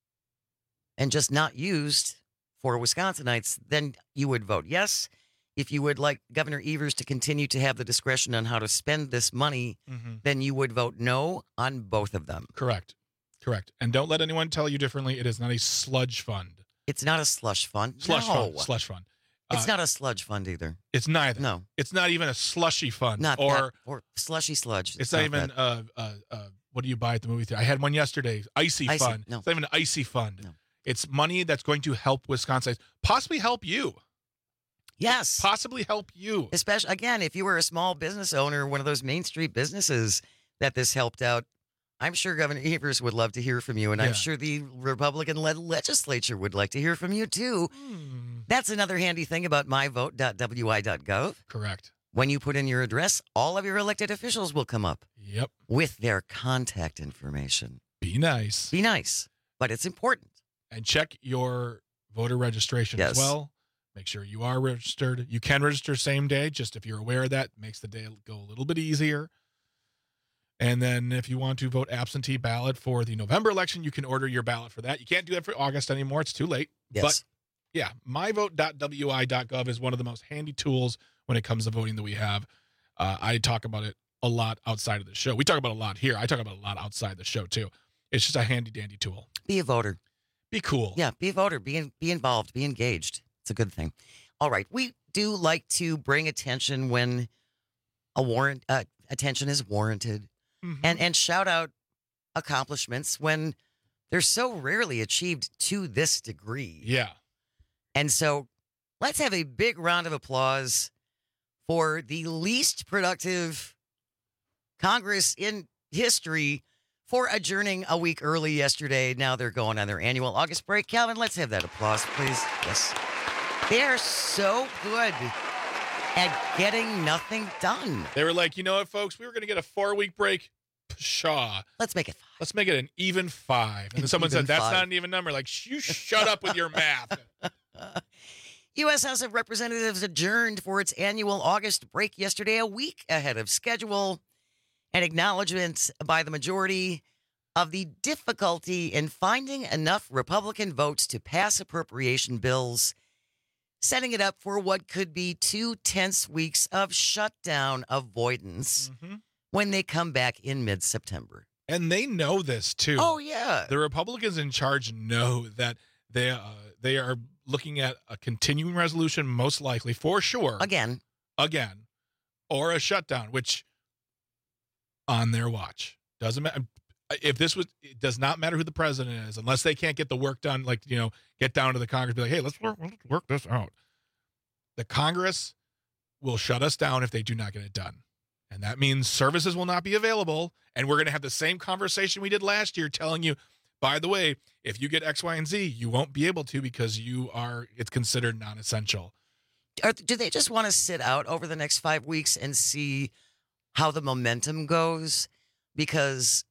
and just not used for Wisconsinites, then you would vote yes. If you would like Governor Evers to continue to have the discretion on how to spend this money, then you would vote no on both of them. Correct. And don't let anyone tell you differently. It is not a sludge fund. It's not a slush fund. Slush fund. It's not a sludge fund either. It's neither. No. It's not even a slushy fund. Or slushy sludge. It's not even what do you buy at the movie theater? I had one yesterday. Icy fund. No. It's not even an icy fund. No. It's money that's going to help Wisconsinites, possibly help you. Yes. Possibly help you. Especially, again, if you were a small business owner, one of those Main Street businesses that this helped out, I'm sure Governor Evers would love to hear from you, and I'm sure the Republican-led legislature would like to hear from you, too. That's another handy thing about myvote.wi.gov. Correct. When you put in your address, all of your elected officials will come up. Yep. With their contact information. Be nice. Be nice, but it's important. And check your voter registration as well. Make sure you are registered. You can register same day. Just if you're aware of that, makes the day go a little bit easier. And then if you want to vote absentee ballot for the November election, you can order your ballot for that. You can't do that for August anymore. It's too late. Yes. But yeah, myvote.wi.gov is one of the most handy tools when it comes to voting that we have. I talk about it a lot outside of the show. We talk about it a lot here. I talk about it a lot outside the show too. It's just a handy dandy tool. Be a voter. Be cool. Yeah, be a voter. Be involved. Be engaged. It's a good thing. All right. We do like to bring attention when attention is warranted. And shout out accomplishments when they're so rarely achieved to this degree. Yeah. And so let's have a big round of applause for the least productive Congress in history for adjourning a week early yesterday. Now they're going on their annual August break. Calvin, let's have that applause, please. Yes. They are so good at getting nothing done. They were like, you know what, folks? We were going to get a 4-week break. pshaw. Let's make it 5. Let's make it an even 5. And then someone said, that's not an even number. Like, you shut up with your math. U.S. House of Representatives adjourned for its annual August break yesterday, a week ahead of schedule. An acknowledgement by the majority of the difficulty in finding enough Republican votes to pass appropriation bills, setting it up for what could be 2 tense weeks of shutdown avoidance when they come back in mid-September. And they know this, too. Oh, yeah. The Republicans in charge know that they are looking at a continuing resolution, most likely, for sure. Again. Or a shutdown, which on their watch. Doesn't matter. It does not matter who the president is, unless they can't get the work done, like, get down to the Congress, be like, hey, let's work this out. The Congress will shut us down if they do not get it done. And that means services will not be available. And we're going to have the same conversation we did last year telling you, by the way, if you get X, Y, and Z, you won't be able to because it's considered non-essential. Do they just want to sit out over the next 5 weeks and see how the momentum goes? Because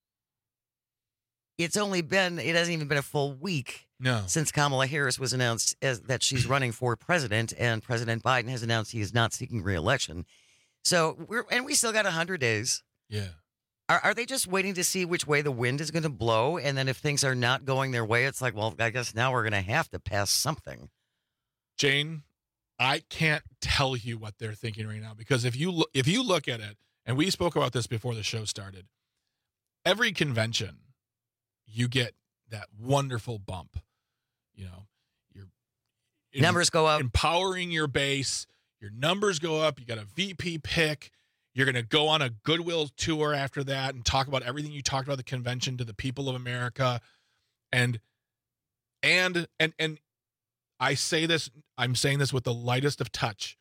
it hasn't even been a full week since Kamala Harris was announced that she's running for president, and President Biden has announced he is not seeking re-election. So we still got 100 days. Yeah. Are they just waiting to see which way the wind is going to blow? And then if things are not going their way, it's like, well, I guess now we're going to have to pass something. Jane, I can't tell you what they're thinking right now, because if you look at it, and we spoke about this before the show started, every convention, you get that wonderful bump. Your numbers go up. Empowering your base. Your numbers go up. You got a VP pick. You're going to go on a goodwill tour after that and talk about everything you talked about the convention to the people of America. And I say this, I'm saying this with the lightest of touch.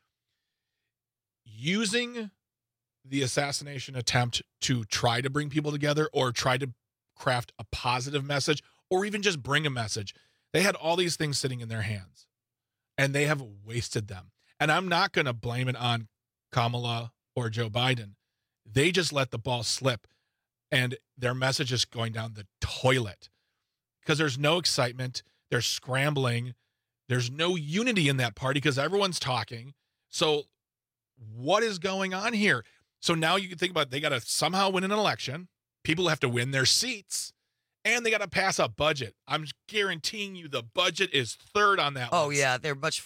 Using the assassination attempt to try to bring people together or try to craft a positive message or even just bring a message. They had all these things sitting in their hands and they have wasted them. And I'm not going to blame it on Kamala or Joe Biden. They just let the ball slip and their message is going down the toilet because there's no excitement. They're scrambling. There's no unity in that party because everyone's talking. So what is going on here? So now you can think about, they got to somehow win an election. People have to win their seats and they got to pass a budget. I'm guaranteeing you the budget is third on that Oh, list. yeah. They're much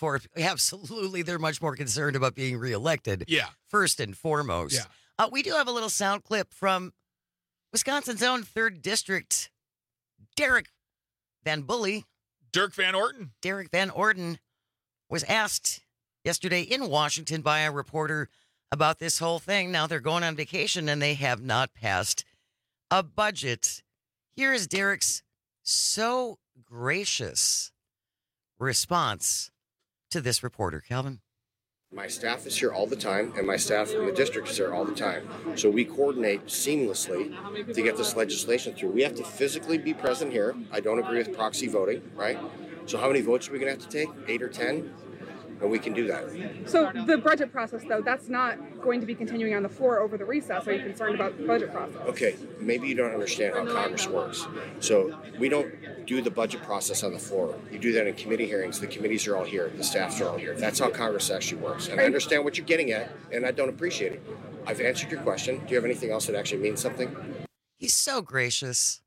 more concerned about being reelected. Yeah. First and foremost. Yeah. We do have a little sound clip from Wisconsin's own 3rd District, Derek Van Bully. Dirk Van Orton. Derek Van Orton was asked yesterday in Washington by a reporter about this whole thing. Now they're going on vacation and they have not passed a budget. Here is Derek's so gracious response to this reporter, Calvin. My staff is here all the time, and my staff in the district is here all the time. So we coordinate seamlessly to get this legislation through. We have to physically be present here. I don't agree with proxy voting, right? So how many votes are we going to have to take? 8 or 10? And we can do that. So the budget process, though, that's not going to be continuing on the floor over the recess. Are you concerned about the budget process? Okay, maybe you don't understand how Congress works. So we don't do the budget process on the floor. You do that in committee hearings. The committees are all here. The staffs are all here. That's how Congress actually works. And I understand what you're getting at, and I don't appreciate it. I've answered your question. Do you have anything else that actually means something? He's so gracious.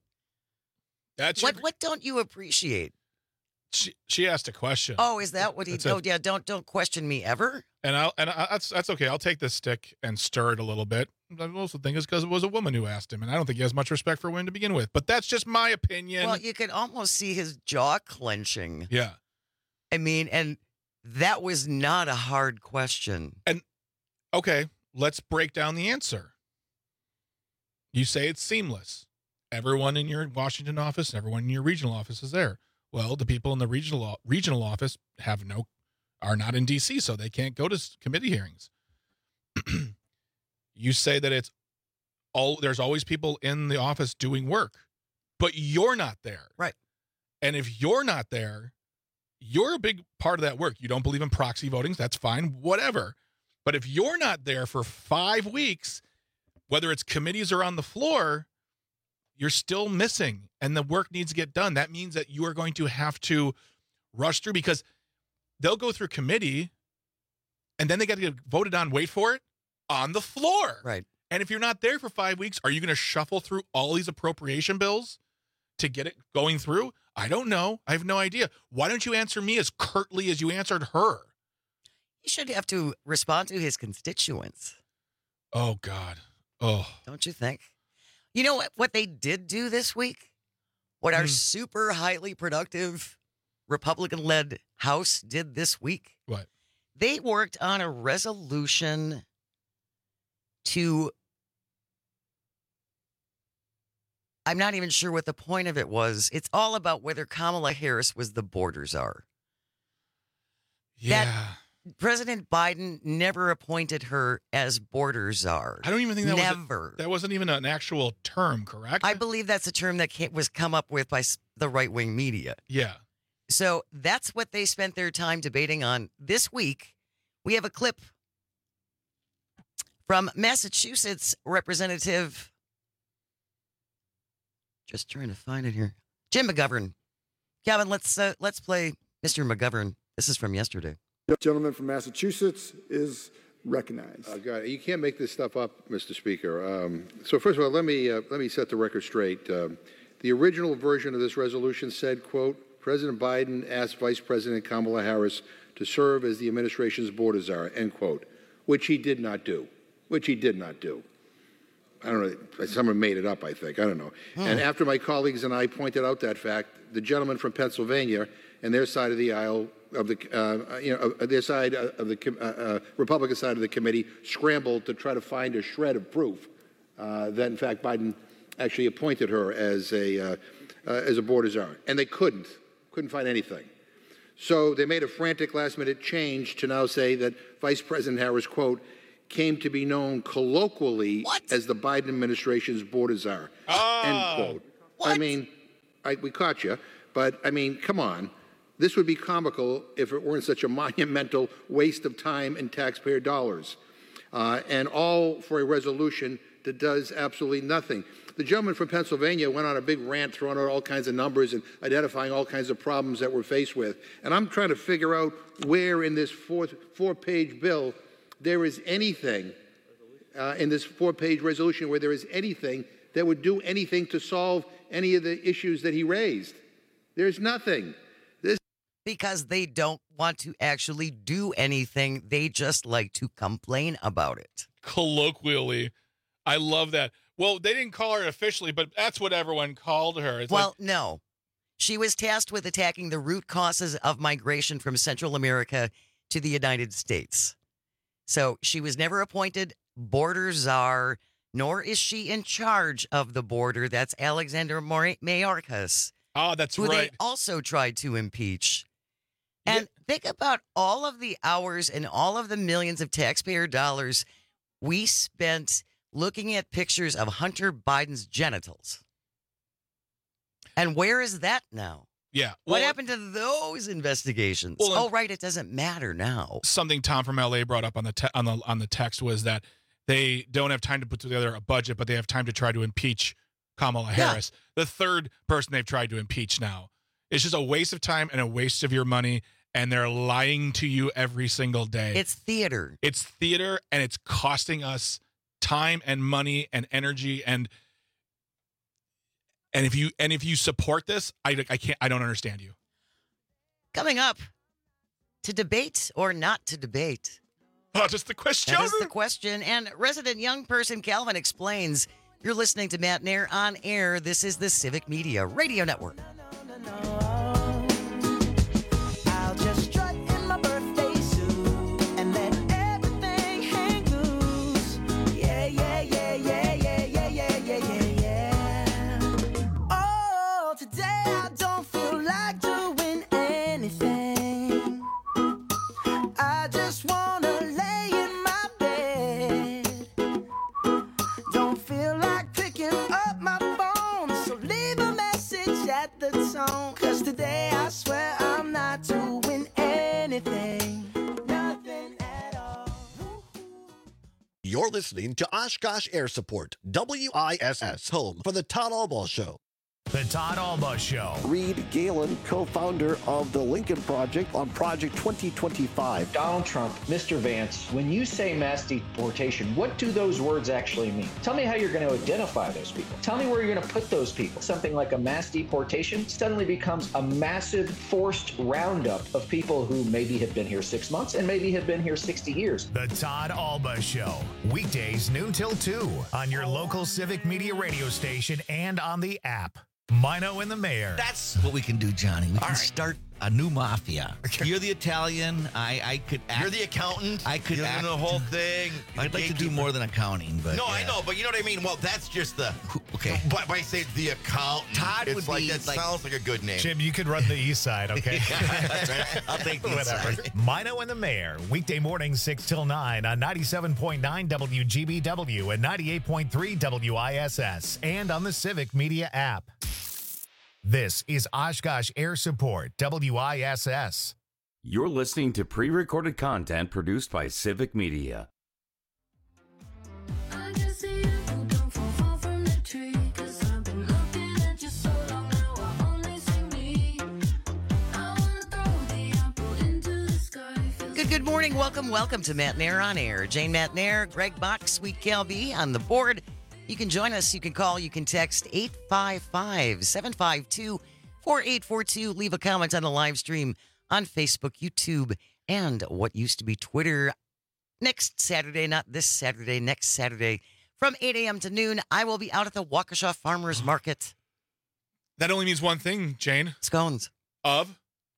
What don't you appreciate? She asked a question. Oh, is that what he? Oh, yeah. Don't question me ever. And that's okay. I'll take this stick and stir it a little bit. I also think it's because it was a woman who asked him, and I don't think he has much respect for women to begin with. But that's just my opinion. Well, you could almost see his jaw clenching. Yeah. I mean, and that was not a hard question. And okay, let's break down the answer. You say it's seamless. Everyone in your Washington office and everyone in your regional office is there. Well, the people in the regional office are not in D.C., so they can't go to committee hearings. You say that there's always people in the office doing work, but you're not there. Right. And if you're not there, you're a big part of that work. You don't believe in proxy voting. That's fine, whatever. But if you're not there for 5 weeks, whether it's committees or on the floor, you're still missing, and the work needs to get done. That means that you are going to have to rush through, because they'll go through committee, and then they got to get voted on, wait for it, on the floor. Right. And if you're not there for 5 weeks, are you going to shuffle through all these appropriation bills to get it going through? I don't know. I have no idea. Why don't you answer me as curtly as you answered her? He should have to respond to his constituents. Oh, God. Oh. Don't you think? You know what they did do this week? What our super highly productive Republican-led House did this week? What? They worked on a resolution to, I'm not even sure what the point of it was. It's all about whether Kamala Harris was the border czar. Yeah. That President Biden never appointed her as border czar. I don't even think that wasn't even an actual term, correct? I believe that's a term that was come up with by the right-wing media. Yeah. So that's what they spent their time debating on this week. We have a clip from Massachusetts Representative, just trying to find it here, Jim McGovern. Kevin, let's play Mr. McGovern. This is from yesterday. The gentleman from Massachusetts is recognized. God, you can't make this stuff up, Mr. Speaker. So first of all, let me set the record straight. The original version of this resolution said, quote, President Biden asked Vice President Kamala Harris to serve as the administration's border czar, end quote, which he did not do. I don't know. Someone made it up, I think. I don't know. And after my colleagues and I pointed out that fact, the gentleman from Pennsylvania and their side of the aisle, of the their side of the Republican side of the committee, scrambled to try to find a shred of proof that, in fact, Biden actually appointed her as a border czar, and they couldn't find anything. So they made a frantic last-minute change to now say that Vice President Harris, quote, came to be known colloquially as the Biden administration's border czar, end quote. I mean, we caught you, but I mean, come on. This would be comical if it weren't such a monumental waste of time and taxpayer dollars, and all for a resolution that does absolutely nothing. The gentleman from Pennsylvania went on a big rant, throwing out all kinds of numbers and identifying all kinds of problems that we're faced with. And I'm trying to figure out where in this four-page bill there is anything, in this four-page resolution, where there is anything that would do anything to solve any of the issues that he raised. There's nothing. Because they don't want to actually do anything. They just like to complain about it. Colloquially. I love that. Well, they didn't call her officially, but that's what everyone called her. No. She was tasked with attacking the root causes of migration from Central America to the United States. So she was never appointed border czar, nor is she in charge of the border. That's Alexander Mayorkas. Oh, that's who right. They also tried to impeach. And think about all of the hours and all of the millions of taxpayer dollars we spent looking at pictures of Hunter Biden's genitals. And where is that now? Yeah. What happened to those investigations? Well, right, it doesn't matter now. Something Tom from LA brought up on the text was that they don't have time to put together a budget, but they have time to try to impeach Kamala Harris, the third person they've tried to impeach now. It's just a waste of time and a waste of your money, and they're lying to you every single day. It's theater. It's theater, and it's costing us time and money and energy, and if you support this, I don't understand you. Coming up, to debate or not to debate? Oh, just the question. That is the question. And resident young person Calvin explains. You're listening to Matt Nair on air. This is the Civic Media Radio Network. I'll just strut in my birthday suit and let everything hang loose. Yeah, yeah, yeah, yeah, yeah, yeah, yeah, yeah, yeah, yeah. Oh, today I don't feel like doing anything. I just wanna lay in my bed. Don't feel like picking up my phone, so leave a message at the tone. 'Cause today I swear I'm not doing anything. Nothing at all. You're listening to Oshkosh Air Support, WISS, home for the Todd Albaugh Show. The Todd Albaugh Show. Reed Galen, co-founder of the Lincoln Project on Project 2025. Donald Trump, Mr. Vance, when you say mass deportation, what do those words actually mean? Tell me how you're going to identify those people. Tell me where you're going to put those people. Something like a mass deportation suddenly becomes a massive forced roundup of people who maybe have been here 6 months and maybe have been here 60 years. The Todd Albaugh Show. Weekdays noon till 2 on your local Civic Media radio station and on the app. Mino and the Mayor. That's what we can do, Johnny. We can start a new mafia. You're the Italian. I could act. You're the accountant. I could You're act. doing the whole thing. I'd like to do more than accounting, but No, I know, but you know what I mean? Well, that's just the... Okay. But by saying the accountant, Todd it's would like, be that like- sounds like a good name. Jim, you could run the east side, okay? That's right. I'll take the Whatever. side. Mino and the Mayor, weekday mornings 6 till 9 on 97.9 WGBW and 98.3 WISS and on the Civic Media app. This is Oshkosh Air Support, WISS. You're listening to pre-recorded content produced by Civic Media. Good morning. Welcome to Matt Nair on Air. Jane Matt Nair, Greg Bach, Sweet Cal B on the board. You can join us. You can call. You can text 855-752-4842. Leave a comment on the live stream on Facebook, YouTube, and what used to be Twitter. Next Saturday, not this Saturday, next Saturday, from 8 a.m. to noon, I will be out at the Waukesha Farmers Market. That only means one thing, Jane. Scones. Of?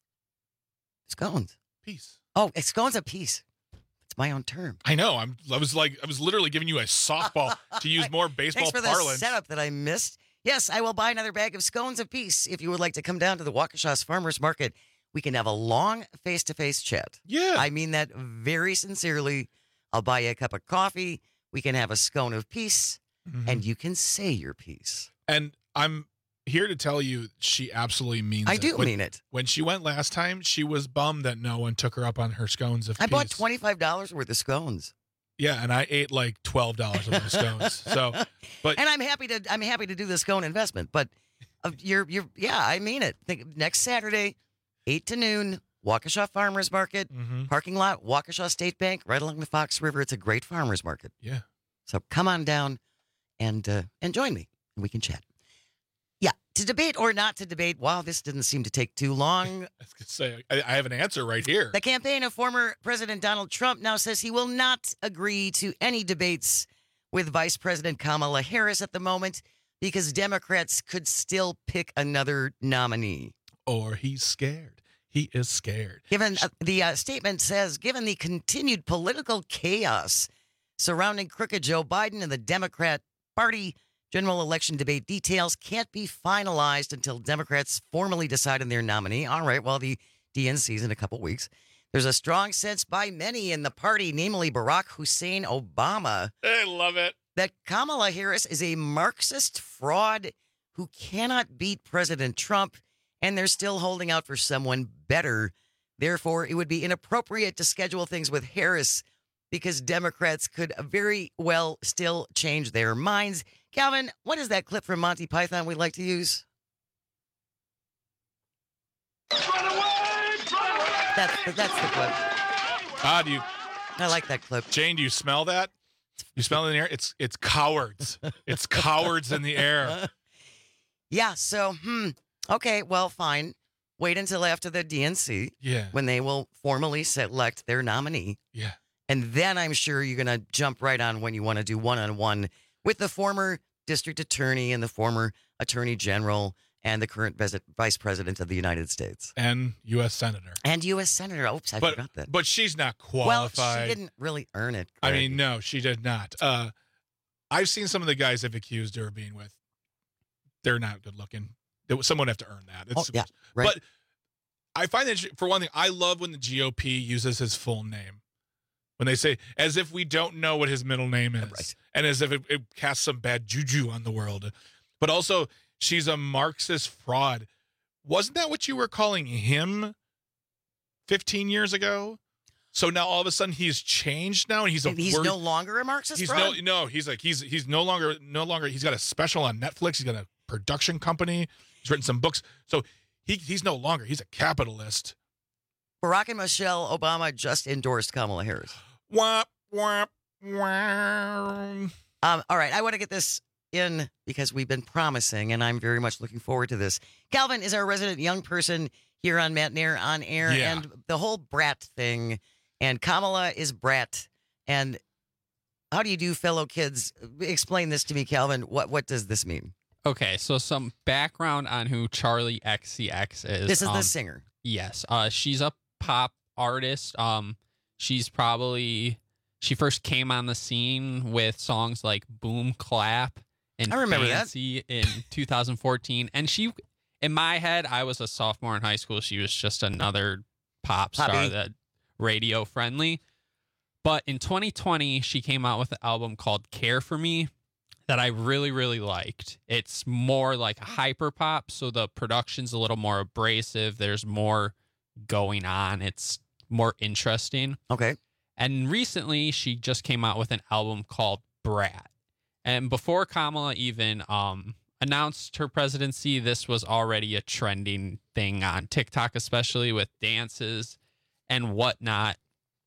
Scones. Peace. Oh, scones of peace. It's my own term. I know. I was literally giving you a softball to use more baseball Thanks for parlance. the setup that I missed. Yes, I will buy another bag of scones of peace. If you would like to come down to the Waukesha Farmers Market, we can have a long face-to-face chat. Yeah. I mean that very sincerely. I'll buy you a cup of coffee. We can have a scone of peace, and you can say your piece. And I'm here to tell you she absolutely means it. I do mean it. When she went last time, she was bummed that no one took her up on her scones of I peace. bought $25 worth of scones. Yeah, and I ate like $12 of those scones. So, but and I'm happy to do the scone investment. But I mean it. Next Saturday, 8 to noon, Waukesha Farmers Market, parking lot, Waukesha State Bank, right along the Fox River. It's a great farmers market. Yeah. So come on down and join me, and we can chat. Yeah, to debate or not to debate. Wow, this didn't seem to take too long. I was going to say, I have an answer right here. The campaign of former President Donald Trump now says he will not agree to any debates with Vice President Kamala Harris at the moment because Democrats could still pick another nominee. Or he's scared. He is scared. Given the statement says, given the continued political chaos surrounding crooked Joe Biden and the Democrat Party, general election debate details can't be finalized until Democrats formally decide on their nominee. All right, well, the DNC's in a couple weeks. There's a strong sense by many in the party, namely Barack Hussein Obama. I love it. That Kamala Harris is a Marxist fraud who cannot beat President Trump, and they're still holding out for someone better. Therefore, it would be inappropriate to schedule things with Harris because Democrats could very well still change their minds. Calvin, what is that clip from Monty Python we'd like to use? Run away! That's the clip. I like that clip. Jane, do you smell that? You smell it in the air? It's cowards. It's cowards in the air. Yeah, so, okay, well, fine. Wait until after the DNC. Yeah. When they will formally select their nominee. Yeah. And then I'm sure you're going to jump right on when you want to do one-on-one with the former district attorney and the former attorney general and the current vice president of the United States. And U.S. Senator. And U.S. Senator. Oops, I forgot that. But she's not Well, qualified. she didn't really earn it. I Greg. mean, no, she did not. I've seen some of the guys they've accused her of being with. They're not good looking. Someone would have to earn that. It's, yeah, right. But I find that, for one thing, I love when the GOP uses his full name. When they say, as if we don't know what his middle name is. Right. And as if it casts some bad juju on the world. But also, she's a Marxist fraud. Wasn't that what you were calling him 15 years ago? So now all of a sudden he's changed now, and he's no longer a Marxist. He's fraud? he's no longer. He's got a special on Netflix. He's got a production company. He's written some books. So he's no longer. He's a capitalist. Barack and Michelle Obama just endorsed Kamala Harris. Wah, wah, wah. All right, I want to get this in because we've been promising, and I'm very much looking forward to this. Calvin is our resident young person here on Matt Nair on air, and the whole brat thing. And Kamala is brat. And how do you do, fellow kids? Explain this to me, Calvin. What does this mean? Okay, so some background on who Charli XCX is. This is the singer. Yes. She's a pop artist. She first came on the scene with songs like Boom Clap and I remember Fancy in 2014. And in my head, I was a sophomore in high school. She was just another pop star that radio friendly. But in 2020, she came out with an album called Care For Me that I really, really liked. It's more like a hyper pop, so the production's a little more abrasive. There's more going on. It's more interesting. Okay. And recently, she just came out with an album called Brat. And before Kamala even announced her presidency, this was already a trending thing on TikTok, especially with dances and whatnot.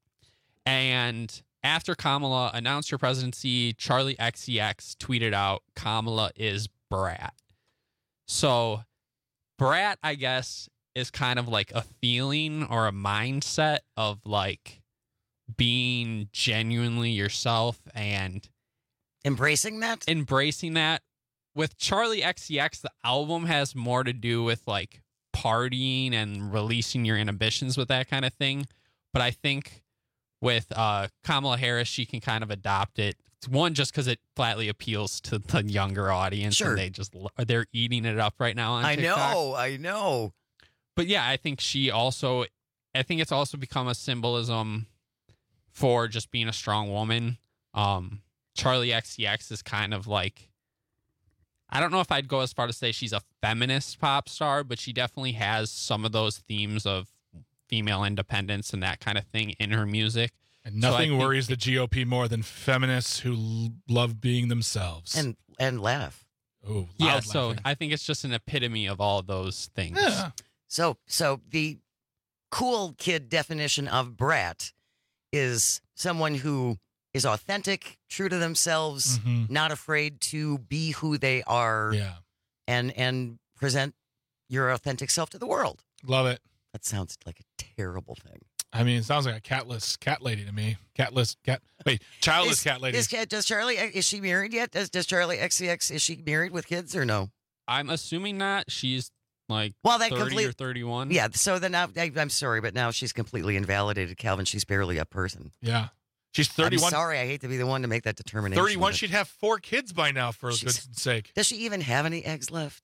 And after Kamala announced her presidency, Charli XCX tweeted out, Kamala is brat. So brat, I guess, is kind of like a feeling or a mindset of like being genuinely yourself and embracing that. With Charli XCX, the album has more to do with like partying and releasing your inhibitions with that kind of thing. But I think with Kamala Harris, she can kind of adopt it. One, just because it flatly appeals to the younger audience. Sure. And they're eating it up right now on TikTok. I know. But yeah, I think it's also become a symbolism for just being a strong woman. Charli XCX is kind of like, I don't know if I'd go as far to say she's a feminist pop star, but she definitely has some of those themes of female independence and that kind of thing in her music. And nothing worries the GOP more than feminists who love being themselves. And laugh. Oh, yeah, so I think it's just an epitome of all those things. Yeah. So the cool kid definition of brat is someone who is authentic, true to themselves, not afraid to be who they are, and present your authentic self to the world. Love it. That sounds like a terrible thing. I mean, it sounds like a catless cat lady to me. Childless cat lady. Does Charli, is she married yet? Does Charli XCX, is she married with kids or no? I'm assuming not. She's like 30 or 31. Yeah, so then I'm sorry, but now she's completely invalidated, Calvin. She's barely a person. Yeah. She's 31. I'm sorry, I hate to be the one to make that determination. 31, she'd have 4 kids by now, for goodness sake. Does she even have any eggs left?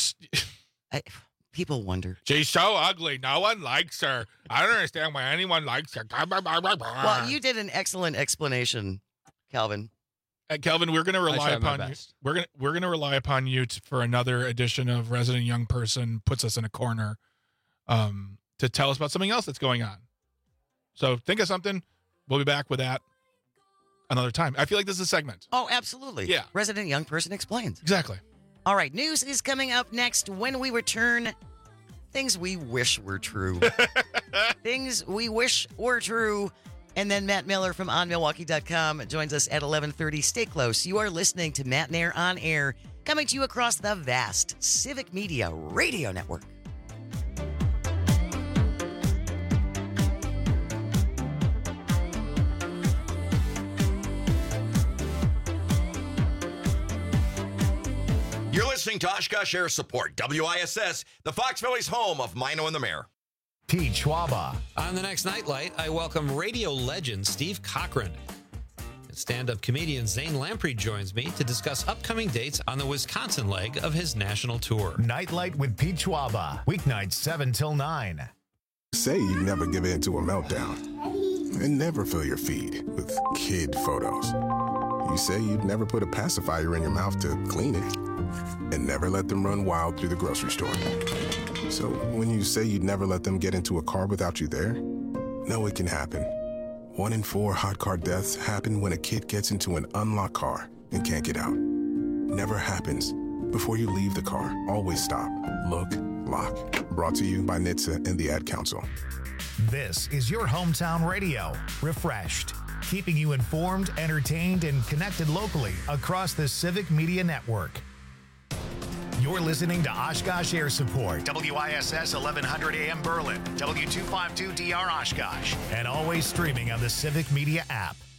People wonder. She's so ugly. No one likes her. I don't understand why anyone likes her. Well, you did an excellent explanation, Calvin. Calvin, we're going to rely upon you. We're going to rely upon you for another edition of Resident Young Person Puts Us in a Corner to tell us about something else that's going on. So think of something. We'll be back with that another time. I feel like this is a segment. Oh, absolutely. Yeah. Resident Young Person Explains. Exactly. All right. News is coming up next when we return. Things we wish were true. Things we wish were true. And then Matt Miller from OnMilwaukee.com joins us at 11:30. Stay close. You are listening to Matt Nair on Air, coming to you across the vast Civic Media Radio Network. You're listening to Oshkosh Air Support, WISS, the Fox Valley's home of Mino and the Mayor. Pete Schwaba. On the next Nightlight, I welcome radio legend Steve Cochran. And stand-up comedian Zane Lamprey joins me to discuss upcoming dates on the Wisconsin leg of his national tour. Nightlight with Pete Schwaba. Weeknights 7 till 9. Say you never give in to a meltdown. And never fill your feed with kid photos. You say you'd never put a pacifier in your mouth to clean it. And never let them run wild through the grocery store. So when you say you'd never let them get into a car without you there, know it can happen. 1 in 4 hot car deaths happen when a kid gets into an unlocked car and can't get out. Never happens. Before you leave the car, always stop, look, lock. Brought to you by NHTSA and the Ad Council. This is your hometown radio, Refreshed, keeping you informed, entertained, and connected locally across the Civic Media Network. You're listening to Oshkosh Air Support, WISS 1100 AM Berlin, W252DR Oshkosh, and always streaming on the Civic Media app.